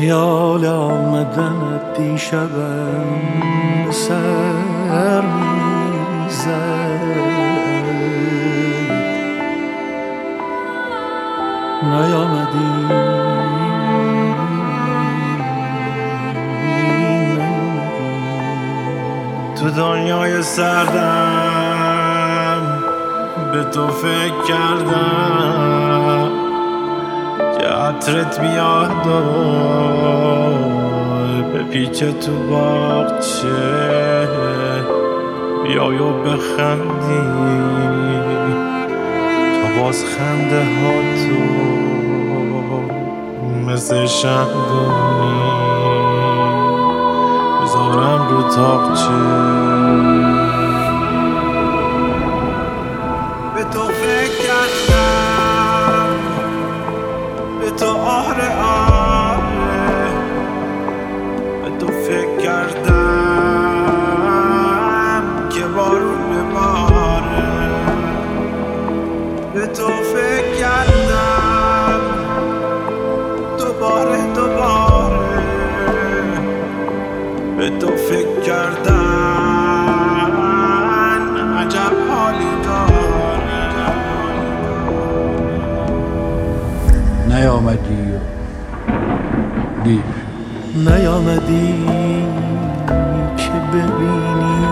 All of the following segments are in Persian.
خیال آمدنت دیشبم به سر میزد، نیامدی تو دنیای سردم به تو فکر کردم که عطرت بیاد و به پیچه تو باغچه بیای و بخندی تا باز خنده ها تو مثل شمدونی بذارم رو تاقچه. به تو فکر کردم، به تو آره آره، به تو فکر کردم که بارون بباره، به تو فکر کردم دوباره به تو فکر کردن عجب حالی داره. نیامدی دیر، نیامدی که ببینی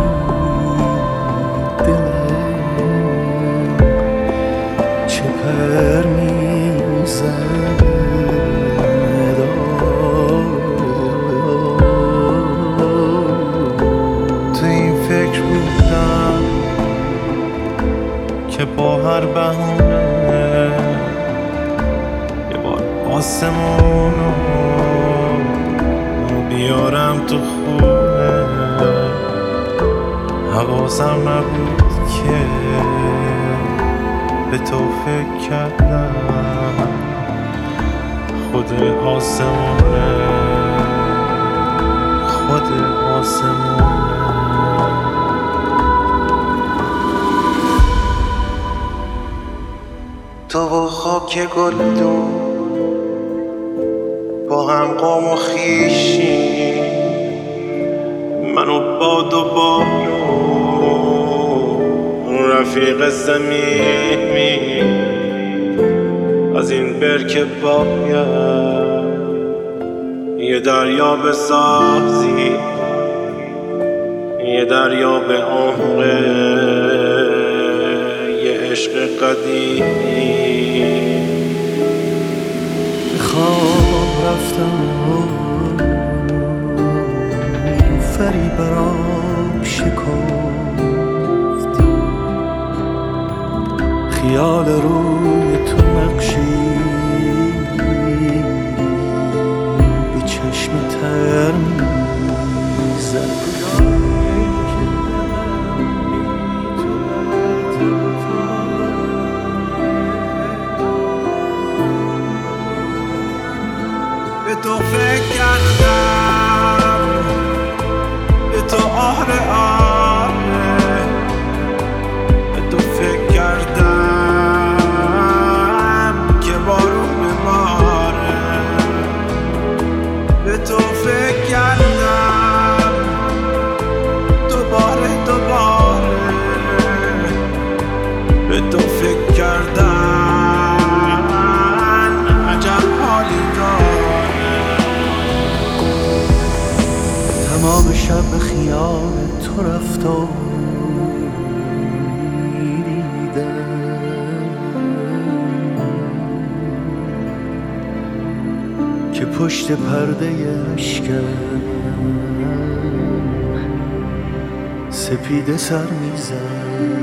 دلم چه پر میزد. تو این فکر بودم که با هر بهونه یه بار آسمونو بیارم تو خونه. حواسم نبود که به تو فکر کردم خود آسمونه، خود آسمونه. تو و خاک گلدون با هم قوم و خیشی، من و باد و بارون رفیق صمیمی. از این برکه باید یه دریا بسازی، یه دریا به عمق یه عشق قدیمی. به خواب رفتم فری برام شکفت، خیال روی تو نقشی به چشم تر میزد. به تو فکر کردم، به تو آره آره، به تو فکر کردم که بارون بباره، به تو فکر کردم دوباره به تو فکر کردن عجب حالی داره. تمام شب به خیال تو رفت و دیدم که پشت پرده اشکم سپیده سر میزد.